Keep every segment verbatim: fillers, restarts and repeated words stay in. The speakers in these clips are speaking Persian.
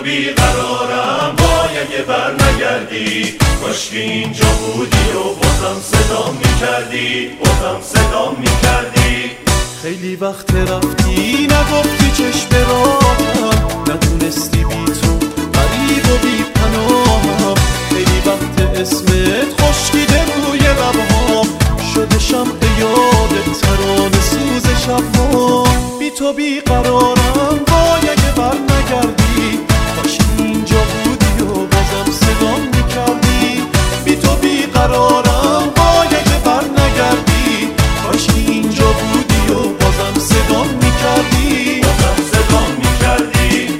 بیقرارم وای اگه بر نگردی، کاشکی اینجا بودی و بازم صدا میکردی، بازم صدا میکردی. خیلی وقت رفتی نگفتی چشم راهم، ندونستی بی تو غریب و بی پناهم. خیلی وقت اسمت خشکیده روی لبهام، شده شمع یاد ترانه سوز شبهام. بی تو بیقرارم وای اگه بر نگردی، کاشکی اینجا بودی و بازم صدا میکردی. بی تو بیقرارم وای اگه بر نگردی، کاشکی اینجا بودی و بازم صدا میکردی، بازم صدا میکردی.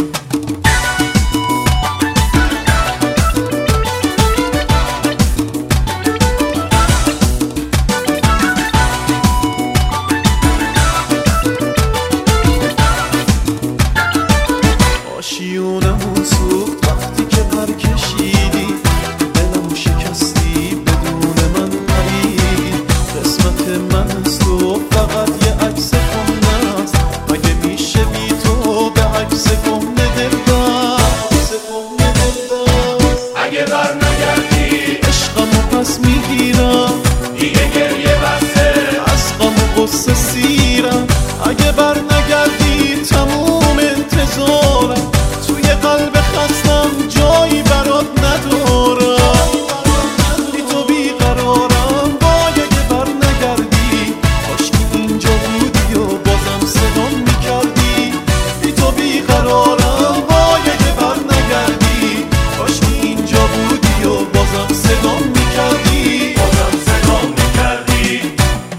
آشیونمون سوخت وقتی که پر کشیدی، دلمو شکستی بدون من پریدی. قسمت من از تو فقط یه عکس کهنه است، مگه میشه بی تو به عکس کهنه دل بست؟ اگه بر نگردی عشقمو پس میگیرم، دیگه گریه بسته از غم و غصه سیرم. اگه بر نگردی تموم انتظارم، توی قلب خستم جایی برات ندارم. بی تو بیقرارم وای اگه بر نگردی، کاشکی اینجا بودی و بازم صدا میکردی. بی تو بیقرارم وای اگه بر نگردی، کاشکی اینجا بودی و بازم صدا میکردی، بازم صدا میکردی.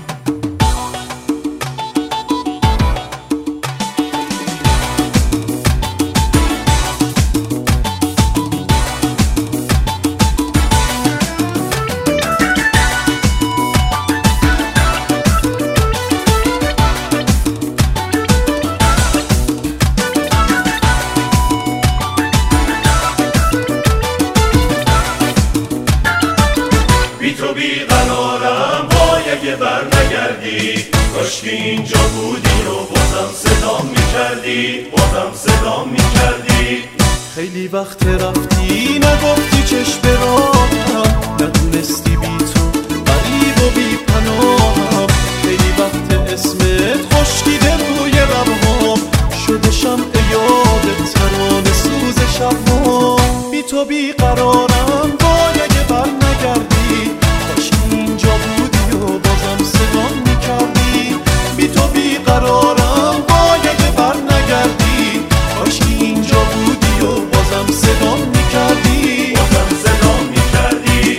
بی تو بیقرارم وای اگه بر نگردی، کاشکی اینجا بودی و بازم صدا میکردی، بازم صدا میکردی. خیلی وقت رفتی نگفتی چشم راهم، ندونستی بی تو غریب و بی پناهم. خیلی وقت اسمت خشکیده روی لبهام، شده شمع یاد ترانه سوز شبهام. بی تو بیقرارم وای اگه بر نگردی، کاشکی اینجا بودی و بازم صدا میکردی. بی تو بیقرارم وای اگه بر نگردی، کاشکی اینجا بودی و بازم صدا میکردی، بازم صدا میکردی.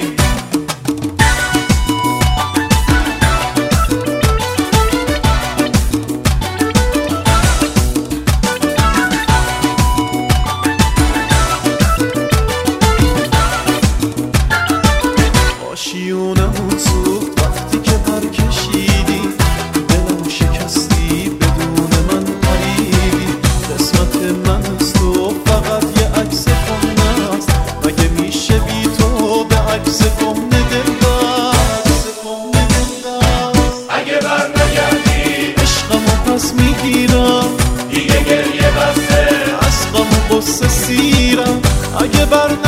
آشیونمون سوخت وقتی که پر کشیدی، دلمو شکستی بدون من پریدی. قسمت من از تو فقط یه عکس کهنه است، مگه میشه بی تو به عکس کهنه دل بست؟ اگه بر نگردی عشقمو پس میگیرم، دیگه گریه بسته از غم و غصه سیرم. اگه بر